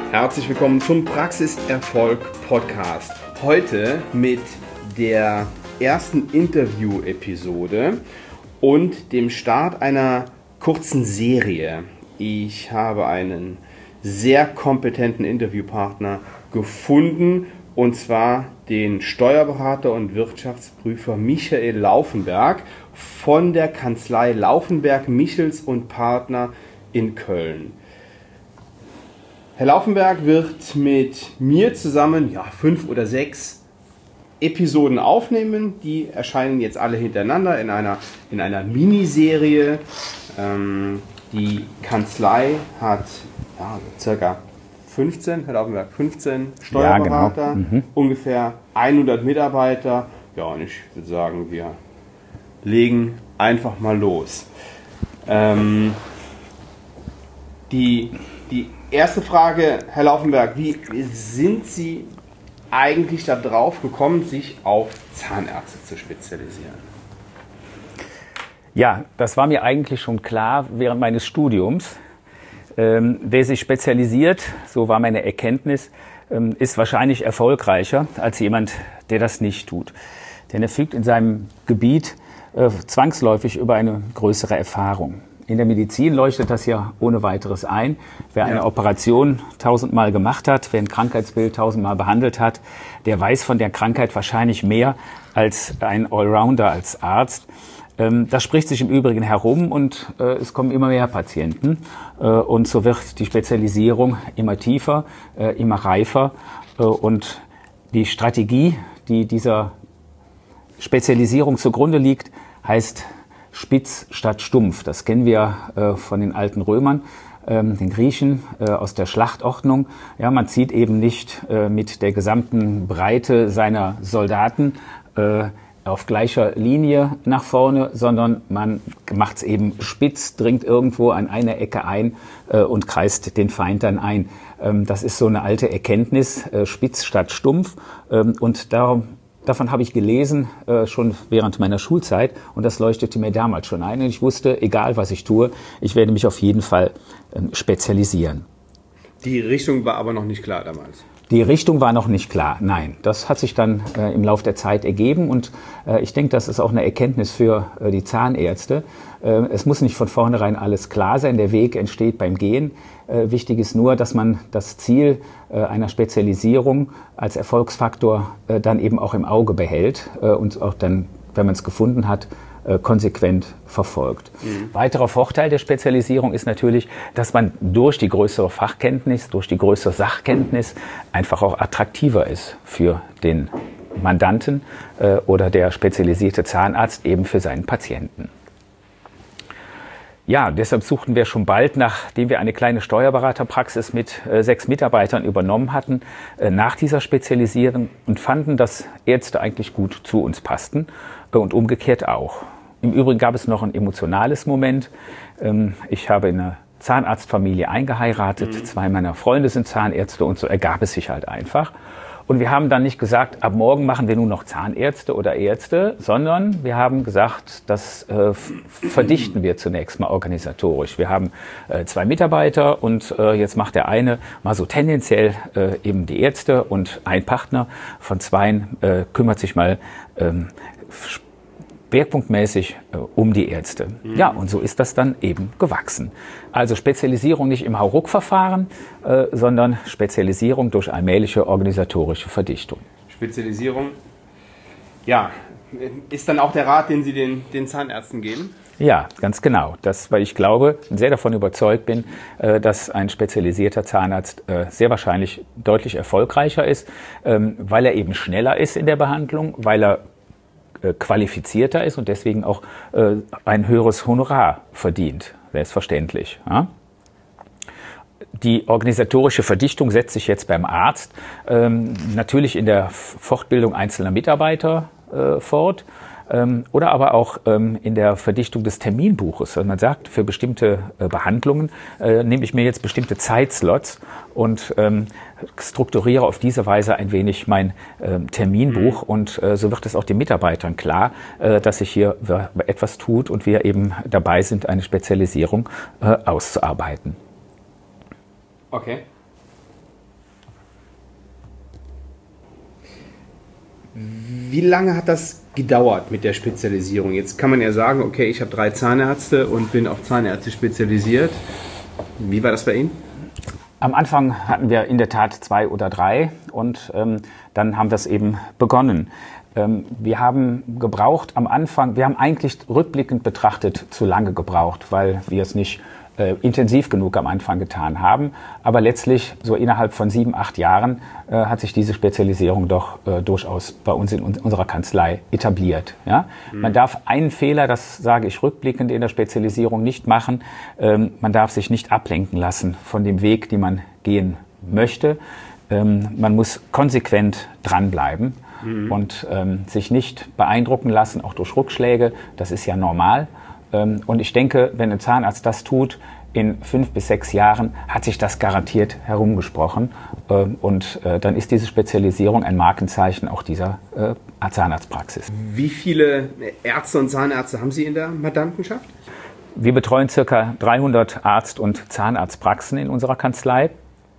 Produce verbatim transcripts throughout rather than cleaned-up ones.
Herzlich willkommen zum Praxiserfolg Podcast. Heute mit der ersten Interview-Episode und dem Start einer kurzen Serie. Ich habe einen sehr kompetenten Interviewpartner gefunden, und zwar den Steuerberater und Wirtschaftsprüfer Michael Laufenberg von der Kanzlei Laufenberg, Michels und Partner in Köln. Herr Laufenberg wird mit mir zusammen ja, fünf oder sechs Episoden aufnehmen. Die erscheinen jetzt alle hintereinander in einer, in einer Miniserie. Ähm, die Kanzlei hat ja, circa fünfzehn, Herr Laufenberg, fünfzehn Steuerberater, ja, genau. mhm. ungefähr hundert Mitarbeiter. Ja, und ich würde sagen, wir legen einfach mal los. Ähm, die, die erste Frage, Herr Laufenberg, wie sind Sie eigentlich darauf gekommen, sich auf Zahnärzte zu spezialisieren? Ja, das war mir eigentlich schon klar während meines Studiums. Ähm, wer sich spezialisiert, so war meine Erkenntnis, ähm, ist wahrscheinlich erfolgreicher als jemand, der das nicht tut. Denn er fügt in seinem Gebiet äh, zwangsläufig über eine größere Erfahrung. In der Medizin leuchtet das ja ohne weiteres ein. Wer eine ja. Operation tausendmal gemacht hat, wer ein Krankheitsbild tausendmal behandelt hat, der weiß von der Krankheit wahrscheinlich mehr als ein Allrounder, als Arzt. Das spricht sich im Übrigen herum und äh, es kommen immer mehr Patienten. Äh, und so wird die Spezialisierung immer tiefer, äh, immer reifer. Äh, und die Strategie, die dieser Spezialisierung zugrunde liegt, heißt spitz statt stumpf. Das kennen wir äh, von den alten Römern, ähm, den Griechen, äh, aus der Schlachtordnung. Ja, man zieht eben nicht äh, mit der gesamten Breite seiner Soldaten äh, auf gleicher Linie nach vorne, sondern man macht es eben spitz, dringt irgendwo an einer Ecke ein äh, und kreist den Feind dann ein. Ähm, das ist so eine alte Erkenntnis, äh, spitz statt stumpf. Ähm, und darum Davon habe ich gelesen, äh, schon während meiner Schulzeit, und das leuchtete mir damals schon ein. Und ich wusste, egal was ich tue, ich werde mich auf jeden Fall ähm, spezialisieren. Die Richtung war aber noch nicht klar damals? Die Richtung war noch nicht klar, nein. Das hat sich dann äh, im Laufe der Zeit ergeben und äh, ich denke, das ist auch eine Erkenntnis für äh, die Zahnärzte. Äh, es muss nicht von vornherein alles klar sein, der Weg entsteht beim Gehen. Äh, wichtig ist nur, dass man das Ziel äh, einer Spezialisierung als Erfolgsfaktor äh, dann eben auch im Auge behält äh, und auch dann, wenn man es gefunden hat, konsequent verfolgt. Mhm. Weiterer Vorteil der Spezialisierung ist natürlich, dass man durch die größere Fachkenntnis, durch die größere Sachkenntnis einfach auch attraktiver ist für den Mandanten äh, oder der spezialisierte Zahnarzt eben für seinen Patienten. Ja, deshalb suchten wir schon bald, nachdem wir eine kleine Steuerberaterpraxis mit äh, sechs Mitarbeitern übernommen hatten, äh, nach dieser Spezialisierung und fanden, dass Ärzte eigentlich gut zu uns passten äh, und umgekehrt auch. Im Übrigen gab es noch ein emotionales Moment. Ähm, ich habe in einer Zahnarztfamilie eingeheiratet, mhm. zwei meiner Freunde sind Zahnärzte und so ergab es sich halt einfach. Und wir haben dann nicht gesagt, ab morgen machen wir nur noch Zahnärzte oder Ärzte, sondern wir haben gesagt, das äh, verdichten wir zunächst mal organisatorisch. Wir haben äh, zwei Mitarbeiter und äh, jetzt macht der eine mal so tendenziell äh, eben die Ärzte und ein Partner von zweien äh, kümmert sich mal ähm, schwerpunktmäßig äh, um die Ärzte. Mhm. Ja, und so ist das dann eben gewachsen. Also Spezialisierung nicht im Hauruck-Verfahren, äh, sondern Spezialisierung durch allmähliche organisatorische Verdichtung. Spezialisierung, ja, ist dann auch der Rat, den Sie den, den Zahnärzten geben? Ja, ganz genau. Das, weil ich glaube, sehr davon überzeugt bin, äh, dass ein spezialisierter Zahnarzt äh, sehr wahrscheinlich deutlich erfolgreicher ist, ähm, weil er eben schneller ist in der Behandlung, weil er qualifizierter ist und deswegen auch äh, ein höheres Honorar verdient, selbstverständlich. Ja? Die organisatorische Verdichtung setzt sich jetzt beim Arzt ähm, natürlich in der Fortbildung einzelner Mitarbeiter äh, fort. Ähm, oder aber auch ähm, in der Verdichtung des Terminbuches. Also man sagt, für bestimmte äh, Behandlungen äh, nehme ich mir jetzt bestimmte Zeitslots und ähm, strukturiere auf diese Weise ein wenig mein ähm, Terminbuch. Und äh, so wird es auch den Mitarbeitern klar, äh, dass sich hier etwas tut und wir eben dabei sind, eine Spezialisierung äh, auszuarbeiten. Okay. Wie lange hat das gedauert mit der Spezialisierung? Jetzt kann man ja sagen, okay, ich habe drei Zahnärzte und bin auf Zahnärzte spezialisiert. Wie war das bei Ihnen? Am Anfang hatten wir in der Tat zwei oder drei und ähm, dann haben wir es eben begonnen. Ähm, wir haben gebraucht am Anfang, wir haben eigentlich rückblickend betrachtet zu lange gebraucht, weil wir es nicht äh, intensiv genug am Anfang getan haben. Aber letztlich, so innerhalb von sieben, acht Jahren, äh, hat sich diese Spezialisierung doch äh, durchaus bei uns in unserer Kanzlei etabliert. Ja? Mhm. Man darf einen Fehler, das sage ich rückblickend, in der Spezialisierung nicht machen. Ähm, man darf sich nicht ablenken lassen von dem Weg, den man gehen möchte. Ähm, man muss konsequent dranbleiben. Mhm. Und ähm, sich nicht beeindrucken lassen, auch durch Rückschläge. Das ist ja normal. Ähm, und ich denke, wenn ein Zahnarzt das tut, in fünf bis sechs Jahren hat sich das garantiert herumgesprochen. Ähm, und äh, dann ist diese Spezialisierung ein Markenzeichen auch dieser äh, Zahnarztpraxis. Wie viele Ärzte und Zahnärzte haben Sie in der Mandantenschaft? Wir betreuen ca. dreihundert Arzt- und Zahnarztpraxen in unserer Kanzlei.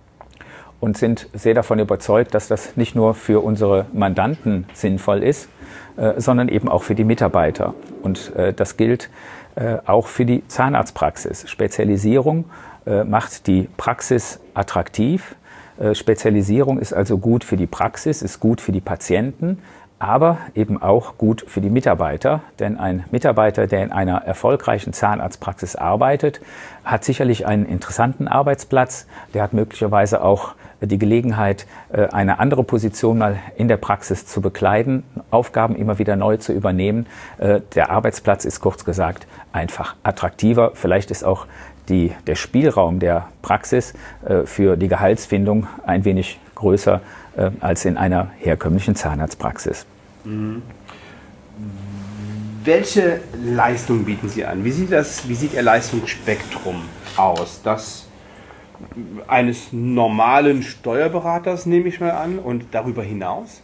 Und sind sehr davon überzeugt, dass das nicht nur für unsere Mandanten sinnvoll ist, äh, sondern eben auch für die Mitarbeiter. Und äh, das gilt äh, auch für die Zahnarztpraxis. Spezialisierung äh, macht die Praxis attraktiv. Äh, Spezialisierung ist also gut für die Praxis, ist gut für die Patienten, aber eben auch gut für die Mitarbeiter. Denn ein Mitarbeiter, der in einer erfolgreichen Zahnarztpraxis arbeitet, hat sicherlich einen interessanten Arbeitsplatz. Der hat möglicherweise auch die Gelegenheit, eine andere Position mal in der Praxis zu bekleiden, Aufgaben immer wieder neu zu übernehmen. Der Arbeitsplatz ist kurz gesagt einfach attraktiver. Vielleicht ist auch die, der Spielraum der Praxis für die Gehaltsfindung ein wenig größer als in einer herkömmlichen Zahnarztpraxis. Mhm. Welche Leistung bieten Sie an? Wie sieht das, wie sieht Ihr Leistungsspektrum aus? Das eines normalen Steuerberaters, nehme ich mal an, und darüber hinaus?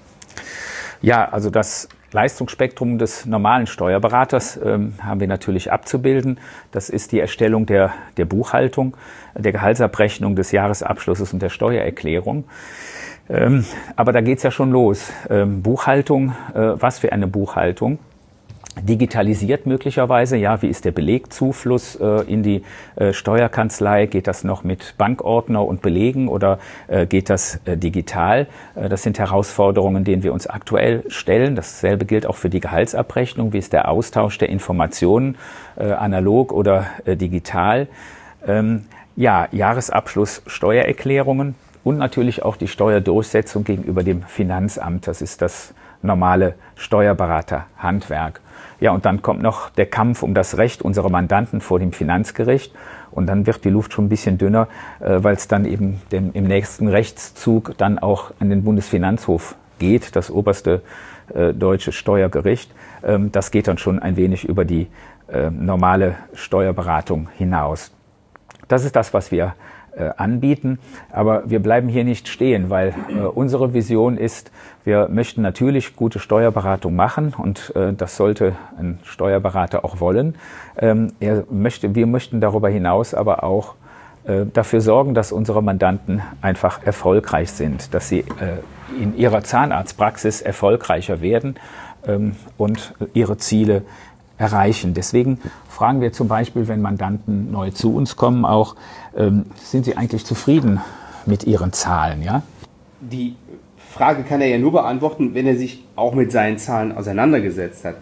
Ja, also das Leistungsspektrum des normalen Steuerberaters ähm, haben wir natürlich abzubilden. Das ist die Erstellung der, der Buchhaltung, der Gehaltsabrechnung, des Jahresabschlusses und der Steuererklärung. Ähm, aber da geht's ja schon los. Ähm, Buchhaltung, äh, was für eine Buchhaltung? Digitalisiert möglicherweise, ja, wie ist der Belegzufluss äh, in die äh, Steuerkanzlei? Geht das noch mit Bankordner und Belegen oder äh, geht das äh, digital? Äh, das sind Herausforderungen, denen wir uns aktuell stellen. Dasselbe gilt auch für die Gehaltsabrechnung. Wie ist der Austausch der Informationen, äh, analog oder äh, digital? Ähm, ja, Jahresabschluss, Steuererklärungen und natürlich auch die Steuerdurchsetzung gegenüber dem Finanzamt. Das ist das normale Steuerberaterhandwerk. Ja, und dann kommt noch der Kampf um das Recht unserer Mandanten vor dem Finanzgericht. Und dann wird die Luft schon ein bisschen dünner, äh, weil es dann eben dem, im nächsten Rechtszug dann auch an den Bundesfinanzhof geht, das oberste äh, deutsche Steuergericht. Ähm, das geht dann schon ein wenig über die äh, normale Steuerberatung hinaus. Das ist das, was wir äh, anbieten. Aber wir bleiben hier nicht stehen, weil äh, unsere Vision ist, wir möchten natürlich gute Steuerberatung machen und äh, das sollte ein Steuerberater auch wollen. Ähm, er möchte, wir möchten darüber hinaus aber auch äh, dafür sorgen, dass unsere Mandanten einfach erfolgreich sind, dass sie äh, in ihrer Zahnarztpraxis erfolgreicher werden ähm, und ihre Ziele erreichen. Deswegen fragen wir zum Beispiel, wenn Mandanten neu zu uns kommen, auch, ähm, sind sie eigentlich zufrieden mit ihren Zahlen? Ja? Die Frage kann er ja nur beantworten, wenn er sich auch mit seinen Zahlen auseinandergesetzt hat.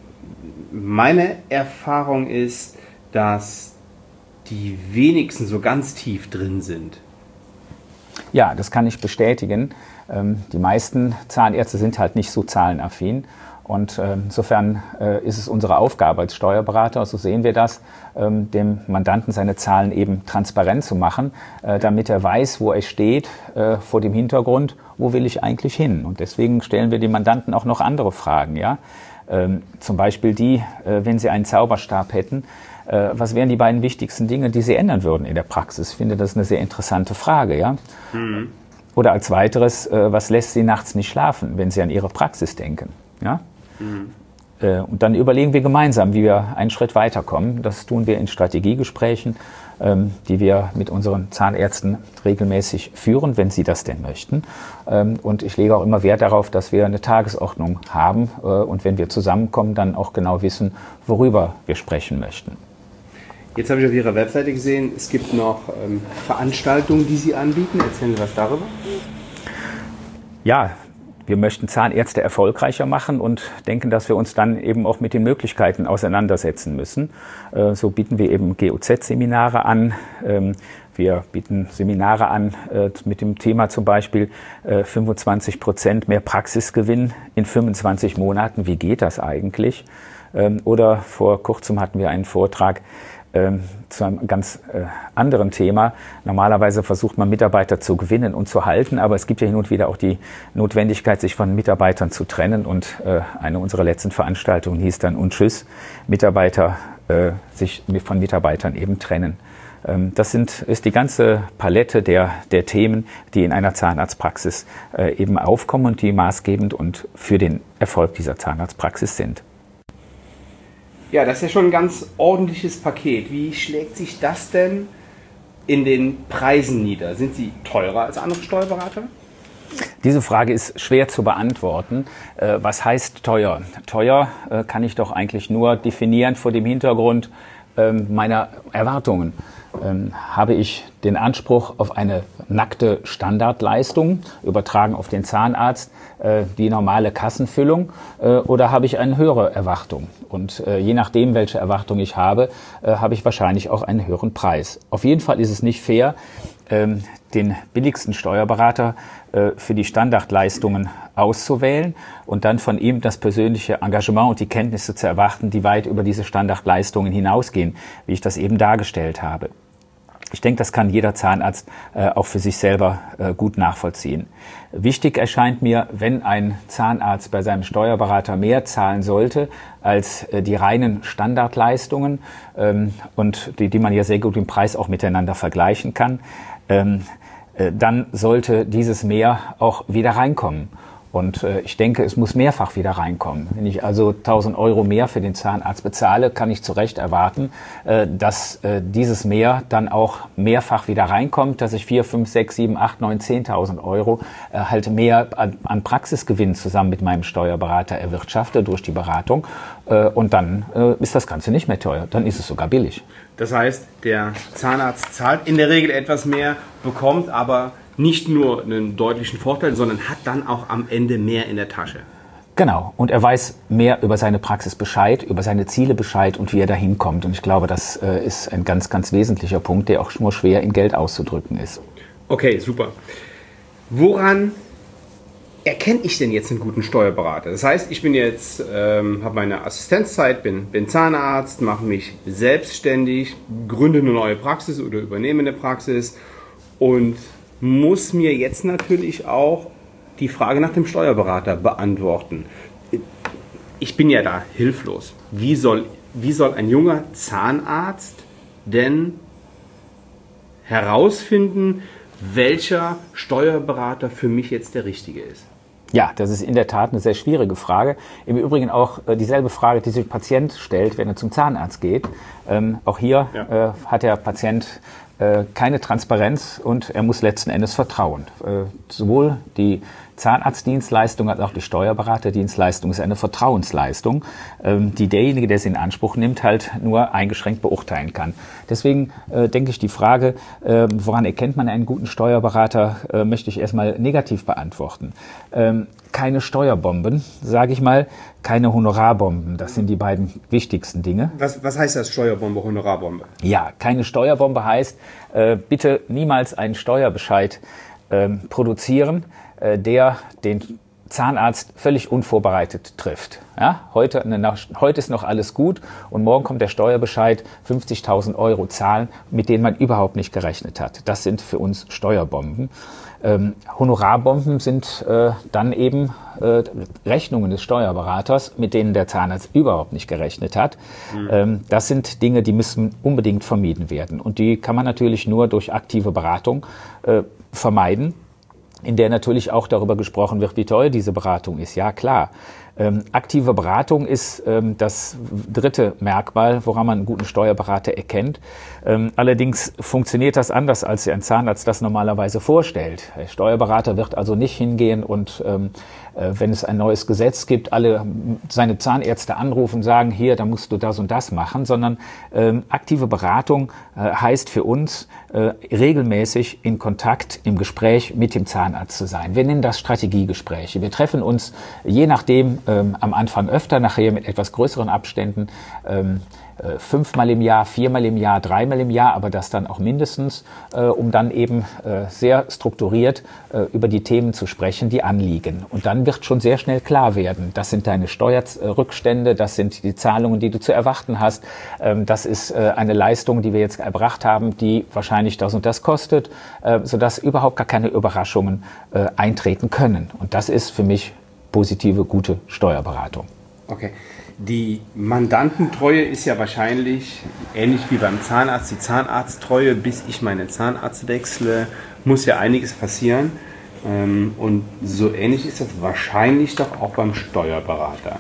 Meine Erfahrung ist, dass die wenigsten so ganz tief drin sind. Ja, das kann ich bestätigen. Ähm, die meisten Zahnärzte sind halt nicht so zahlenaffin. Und äh, insofern äh, ist es unsere Aufgabe als Steuerberater, so sehen wir das, ähm, dem Mandanten seine Zahlen eben transparent zu machen, äh, damit er weiß, wo er steht, äh, vor dem Hintergrund, wo will ich eigentlich hin. Und deswegen stellen wir dem Mandanten auch noch andere Fragen. Ja? Ähm, zum Beispiel die, äh, wenn Sie einen Zauberstab hätten, äh, was wären die beiden wichtigsten Dinge, die Sie ändern würden in der Praxis? Ich finde, das ist eine sehr interessante Frage. Ja? Mhm. Oder als weiteres, äh, was lässt Sie nachts nicht schlafen, wenn Sie an Ihre Praxis denken? Ja? Mhm. Äh, und dann überlegen wir gemeinsam, wie wir einen Schritt weiterkommen. Das tun wir in Strategiegesprächen, ähm, die wir mit unseren Zahnärzten regelmäßig führen, wenn sie das denn möchten. Ähm, und ich lege auch immer Wert darauf, dass wir eine Tagesordnung haben äh, und wenn wir zusammenkommen, dann auch genau wissen, worüber wir sprechen möchten. Jetzt habe ich auf Ihrer Webseite gesehen, es gibt noch ähm, Veranstaltungen, die Sie anbieten. Erzählen Sie was darüber? Ja, wir möchten Zahnärzte erfolgreicher machen und denken, dass wir uns dann eben auch mit den Möglichkeiten auseinandersetzen müssen. Äh, so bieten wir eben G O Z-Seminare an. Ähm, wir bieten Seminare an äh, mit dem Thema zum Beispiel äh, fünfundzwanzig Prozent mehr Praxisgewinn in fünfundzwanzig Monaten. Wie geht das eigentlich? Ähm, oder vor kurzem hatten wir einen Vortrag zu einem ganz äh, anderen Thema. Normalerweise versucht man Mitarbeiter zu gewinnen und zu halten, aber es gibt ja hin und wieder auch die Notwendigkeit, sich von Mitarbeitern zu trennen und äh, eine unserer letzten Veranstaltungen hieß dann "Und tschüss, Mitarbeiter äh, sich von Mitarbeitern eben trennen". Ähm, das sind, ist die ganze Palette der, der Themen, die in einer Zahnarztpraxis äh, eben aufkommen und die maßgebend und für den Erfolg dieser Zahnarztpraxis sind. Ja, das ist ja schon ein ganz ordentliches Paket. Wie schlägt sich das denn in den Preisen nieder? Sind sie teurer als andere Steuerberater? Diese Frage ist schwer zu beantworten. Äh, was heißt teuer? Teuer äh, kann ich doch eigentlich nur definieren vor dem Hintergrund äh, meiner Erwartungen. Ähm, habe ich den Anspruch auf eine nackte Standardleistung, übertragen auf den Zahnarzt, äh, die normale Kassenfüllung, äh, oder habe ich eine höhere Erwartung? Und äh, je nachdem, welche Erwartung ich habe, äh, habe ich wahrscheinlich auch einen höheren Preis. Auf jeden Fall ist es nicht fair, ähm, den billigsten Steuerberater äh, für die Standardleistungen auszuwählen und dann von ihm das persönliche Engagement und die Kenntnisse zu erwarten, die weit über diese Standardleistungen hinausgehen, wie ich das eben dargestellt habe. Ich denke, das kann jeder Zahnarzt äh, auch für sich selber äh, gut nachvollziehen. Wichtig erscheint mir, wenn ein Zahnarzt bei seinem Steuerberater mehr zahlen sollte als äh, die reinen Standardleistungen ähm, und die, die man ja sehr gut im Preis auch miteinander vergleichen kann, ähm, äh, dann sollte dieses Mehr auch wieder reinkommen. Und äh, ich denke, es muss mehrfach wieder reinkommen. Wenn ich also tausend Euro mehr für den Zahnarzt bezahle, kann ich zu Recht erwarten, äh, dass äh, dieses Mehr dann auch mehrfach wieder reinkommt, dass ich vier, fünf, sechs, sieben, acht, neun, zehntausend Euro äh, halt mehr an, an Praxisgewinn zusammen mit meinem Steuerberater erwirtschafte durch die Beratung. Äh, und dann äh, ist das Ganze nicht mehr teuer, dann ist es sogar billig. Das heißt, der Zahnarzt zahlt in der Regel etwas mehr, bekommt aber nicht nur einen deutlichen Vorteil, sondern hat dann auch am Ende mehr in der Tasche. Genau. Und er weiß mehr über seine Praxis Bescheid, über seine Ziele Bescheid und wie er dahin kommt. Und ich glaube, das äh, ist ein ganz, ganz wesentlicher Punkt, der auch nur schwer in Geld auszudrücken ist. Okay, super. Woran erkenne ich denn jetzt einen guten Steuerberater? Das heißt, ich bin jetzt, ähm, habe meine Assistenzzeit, bin, bin Zahnarzt, mache mich selbstständig, gründe eine neue Praxis oder übernehme eine Praxis und muss mir jetzt natürlich auch die Frage nach dem Steuerberater beantworten. Ich bin ja da hilflos. Wie soll, wie soll ein junger Zahnarzt denn herausfinden, welcher Steuerberater für mich jetzt der richtige ist? Ja, das ist in der Tat eine sehr schwierige Frage. Im Übrigen auch äh, dieselbe Frage, die sich der Patient stellt, wenn er zum Zahnarzt geht. Ähm, auch hier ja. äh, hat der Patient äh, keine Transparenz und er muss letzten Endes vertrauen. Äh, sowohl die Zahnarztdienstleistung als auch die Steuerberaterdienstleistung ist eine Vertrauensleistung, ähm, die derjenige, der sie in Anspruch nimmt, halt nur eingeschränkt beurteilen kann. Deswegen äh, denke ich, die Frage, äh, woran erkennt man einen guten Steuerberater, äh, möchte ich erstmal negativ beantworten. Ähm, keine Steuerbomben, sage ich mal, keine Honorarbomben. Das sind die beiden wichtigsten Dinge. Was, was heißt das, Steuerbombe, Honorarbombe? Ja, keine Steuerbombe heißt, äh, bitte niemals einen Steuerbescheid äh, produzieren, der den Zahnarzt völlig unvorbereitet trifft. Ja, heute, heute ist noch alles gut und morgen kommt der Steuerbescheid, fünfzigtausend Euro zahlen, mit denen man überhaupt nicht gerechnet hat. Das sind für uns Steuerbomben. Ähm, Honorarbomben sind äh, dann eben äh, Rechnungen des Steuerberaters, mit denen der Zahnarzt überhaupt nicht gerechnet hat. Mhm. Ähm, das sind Dinge, die müssen unbedingt vermieden werden. Und die kann man natürlich nur durch aktive Beratung äh, vermeiden, in der natürlich auch darüber gesprochen wird, wie teuer diese Beratung ist. Ja, klar. Ähm, aktive Beratung ist ähm, das dritte Merkmal, woran man einen guten Steuerberater erkennt. Ähm, allerdings funktioniert das anders, als sich ein Zahnarzt das normalerweise vorstellt. Der Steuerberater wird also nicht hingehen und ähm, äh, wenn es ein neues Gesetz gibt, alle seine Zahnärzte anrufen und sagen, hier, da musst du das und das machen, sondern ähm, aktive Beratung äh, heißt für uns, äh, regelmäßig in Kontakt, im Gespräch mit dem Zahnarzt zu sein. Wir nennen das Strategiegespräche. Wir treffen uns je nachdem ähm, am Anfang öfter, nachher mit etwas größeren Abständen, ähm, äh, fünfmal im Jahr, viermal im Jahr, dreimal im Jahr, aber das dann auch mindestens, äh, um dann eben äh, sehr strukturiert äh, über die Themen zu sprechen, die anliegen. Und dann wird schon sehr schnell klar werden, das sind deine Steuerrückstände, das sind die Zahlungen, die du zu erwarten hast, ähm, das ist äh, eine Leistung, die wir jetzt erbracht haben, die wahrscheinlich das und das kostet, äh, sodass überhaupt gar keine Überraschungen äh, eintreten können. Und das ist für mich positive, gute Steuerberatung. Okay. Die Mandantentreue ist ja wahrscheinlich ähnlich wie beim Zahnarzt. Die Zahnarzttreue, bis ich meinen Zahnarzt wechsle, muss ja einiges passieren. Und so ähnlich ist das wahrscheinlich doch auch beim Steuerberater.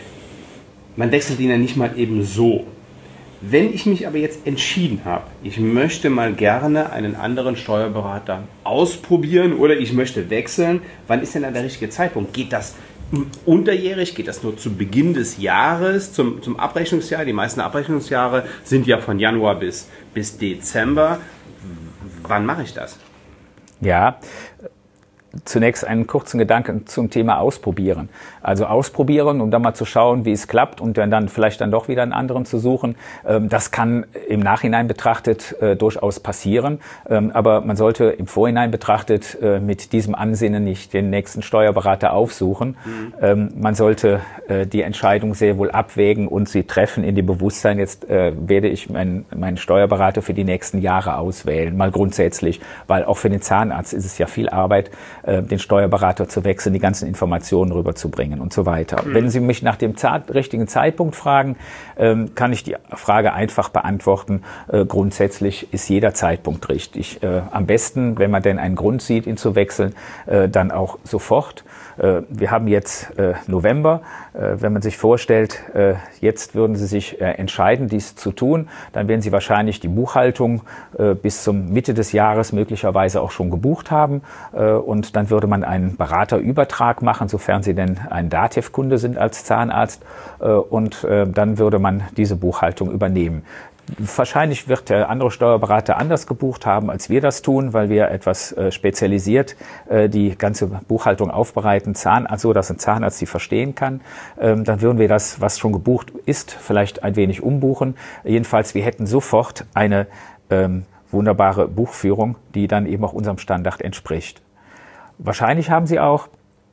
Man wechselt ihn ja nicht mal eben so. Wenn ich mich aber jetzt entschieden habe, ich möchte mal gerne einen anderen Steuerberater ausprobieren oder ich möchte wechseln, wann ist denn dann der richtige Zeitpunkt? Geht das unterjährig? Geht das nur zu Beginn des Jahres, zum, zum Abrechnungsjahr? Die meisten Abrechnungsjahre sind ja von Januar bis, bis Dezember. Wann mache ich das? Ja, zunächst einen kurzen Gedanken zum Thema Ausprobieren. Also ausprobieren, um dann mal zu schauen, wie es klappt und dann, dann vielleicht dann doch wieder einen anderen zu suchen. Das kann im Nachhinein betrachtet äh, durchaus passieren, ähm, aber man sollte im Vorhinein betrachtet äh, mit diesem Ansinnen nicht den nächsten Steuerberater aufsuchen. Mhm. Ähm, man sollte äh, die Entscheidung sehr wohl abwägen und sie treffen in dem Bewusstsein, jetzt äh, werde ich meinen, meinen Steuerberater für die nächsten Jahre auswählen, mal grundsätzlich, weil auch für den Zahnarzt ist es ja viel Arbeit, den Steuerberater zu wechseln, die ganzen Informationen rüberzubringen und so weiter. Mhm. Wenn Sie mich nach dem Zeit, richtigen Zeitpunkt fragen, ähm, kann ich die Frage einfach beantworten. Äh, grundsätzlich ist jeder Zeitpunkt richtig. Äh, am besten, wenn man denn einen Grund sieht, ihn zu wechseln, äh, dann auch sofort. Äh, wir haben jetzt äh, November. Äh, wenn man sich vorstellt, äh, jetzt würden Sie sich äh, entscheiden, dies zu tun, dann werden Sie wahrscheinlich die Buchhaltung äh, bis zum Mitte des Jahres möglicherweise auch schon gebucht haben äh, und dann würde man einen Beraterübertrag machen, sofern Sie denn ein Datev-Kunde sind als Zahnarzt, äh, und äh, dann würde man diese Buchhaltung übernehmen. Wahrscheinlich wird der andere Steuerberater anders gebucht haben, als wir das tun, weil wir etwas äh, spezialisiert äh, die ganze Buchhaltung aufbereiten, Zahnarzt, so dass ein Zahnarzt sie verstehen kann. Ähm, dann würden wir das, was schon gebucht ist, vielleicht ein wenig umbuchen. Jedenfalls, wir hätten sofort eine ähm, wunderbare Buchführung, die dann eben auch unserem Standard entspricht. Wahrscheinlich haben Sie auch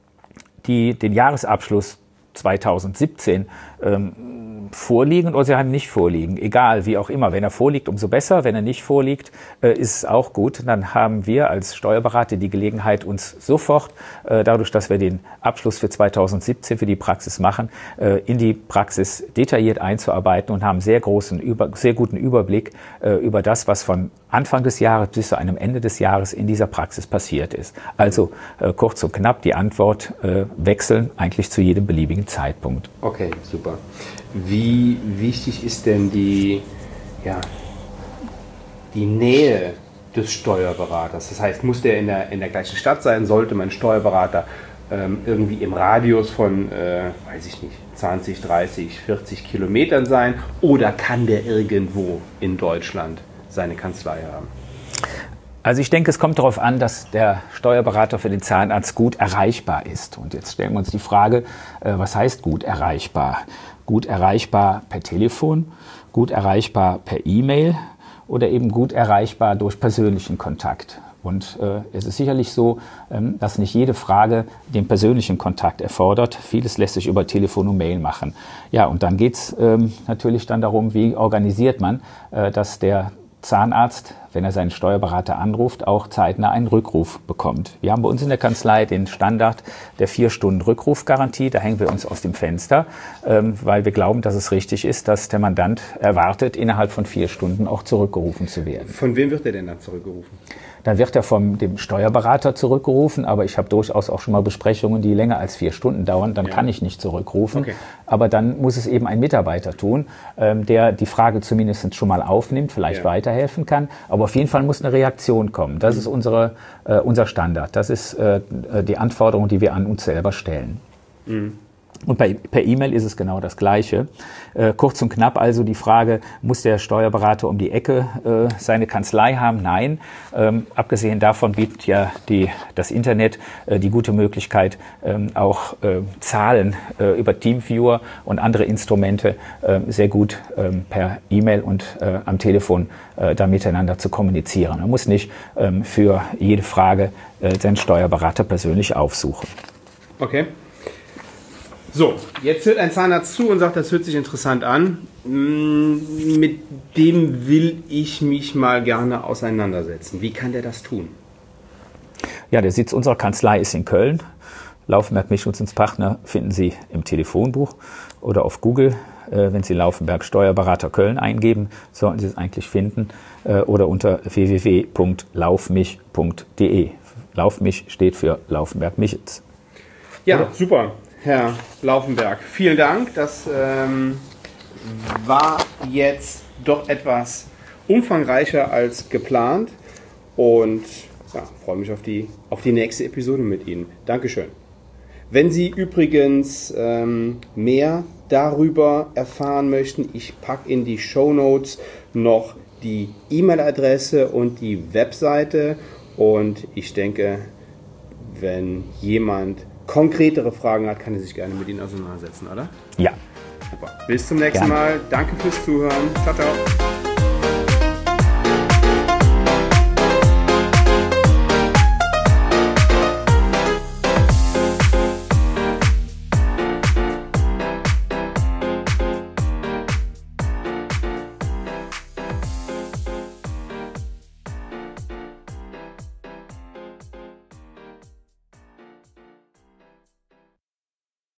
die, den Jahresabschluss zweitausendsiebzehn ähm, vorliegen oder Sie haben nicht vorliegen. Egal, wie auch immer. Wenn er vorliegt, umso besser. Wenn er nicht vorliegt, äh, ist es auch gut. Dann haben wir als Steuerberater die Gelegenheit, uns sofort, äh, dadurch, dass wir den Abschluss für zweitausendsiebzehn für die Praxis machen, äh, in die Praxis detailliert einzuarbeiten und haben sehr großen, über, sehr guten Überblick äh, über das, was von Anfang des Jahres bis zu einem Ende des Jahres in dieser Praxis passiert ist. Also äh, kurz und knapp die Antwort, äh, wechseln eigentlich zu jedem beliebigen Zeitpunkt. Okay, super. Wie wichtig ist denn die, ja, die Nähe des Steuerberaters? Das heißt, muss der in der, in der gleichen Stadt sein? Sollte mein Steuerberater ähm, irgendwie im Radius von, äh, weiß ich nicht, zwanzig, dreißig, vierzig Kilometern sein? Oder kann der irgendwo in Deutschland seine Kanzlei haben? Also ich denke, es kommt darauf an, dass der Steuerberater für den Zahnarzt gut erreichbar ist. Und jetzt stellen wir uns die Frage, was heißt gut erreichbar? Gut erreichbar per Telefon, gut erreichbar per E-Mail oder eben gut erreichbar durch persönlichen Kontakt. Und äh, es ist sicherlich so, ähm, dass nicht jede Frage den persönlichen Kontakt erfordert. Vieles lässt sich über Telefon und Mail machen. Ja, und dann geht's ähm, natürlich dann darum, wie organisiert man, äh, dass der Zahnarzt wenn er seinen Steuerberater anruft, auch zeitnah einen Rückruf bekommt. Wir haben bei uns in der Kanzlei den Standard der vier Stunden Rückrufgarantie. Da hängen wir uns aus dem Fenster, ähm, weil wir glauben, dass es richtig ist, dass der Mandant erwartet, innerhalb von vier Stunden auch zurückgerufen zu werden. Von wem wird er denn dann zurückgerufen? Dann wird er vom dem Steuerberater zurückgerufen, aber ich habe durchaus auch schon mal Besprechungen, die länger als vier Stunden dauern, dann ja. kann ich nicht zurückrufen. Okay. Aber dann muss es eben ein Mitarbeiter tun, ähm, der die Frage zumindest schon mal aufnimmt, vielleicht ja. weiterhelfen kann. Aber auf jeden Fall muss eine Reaktion kommen. Das mhm. ist unsere, äh, unser Standard. Das ist äh, die Anforderung, die wir an uns selber stellen. Mhm. Und bei, per E-Mail ist es genau das Gleiche. Äh, kurz und knapp also die Frage, muss der Steuerberater um die Ecke äh, seine Kanzlei haben? Nein. Ähm, abgesehen davon bietet ja die, das Internet äh, die gute Möglichkeit, ähm, auch äh, Zahlen äh, über Teamviewer und andere Instrumente äh, sehr gut äh, per E-Mail und äh, am Telefon äh, da miteinander zu kommunizieren. Man muss nicht äh, für jede Frage äh, seinen Steuerberater persönlich aufsuchen. Okay. So, jetzt hört ein Zahnarzt zu und sagt, das hört sich interessant an. Mit dem will ich mich mal gerne auseinandersetzen. Wie kann der das tun? Ja, der Sitz unserer Kanzlei ist in Köln. Laufenberg Mischnutzungspartner finden Sie im Telefonbuch oder auf Google. Wenn Sie Laufenberg Steuerberater Köln eingeben, sollten Sie es eigentlich finden. Oder unter w w w punkt laufmich punkt d e. Laufmich steht für Laufenberg Michels. Ja, oder? Super. Herr Laufenberg, vielen Dank. Das ähm, war jetzt doch etwas umfangreicher als geplant und ja, freue mich auf die, auf die nächste Episode mit Ihnen. Dankeschön. Wenn Sie übrigens ähm, mehr darüber erfahren möchten, ich packe in die Shownotes noch die E-Mail-Adresse und die Webseite und ich denke, wenn jemand konkretere Fragen hat, kann er sich gerne mit Ihnen auseinandersetzen, oder? Ja. Super. Bis zum nächsten gerne. Mal. Danke fürs Zuhören. Ciao, ciao.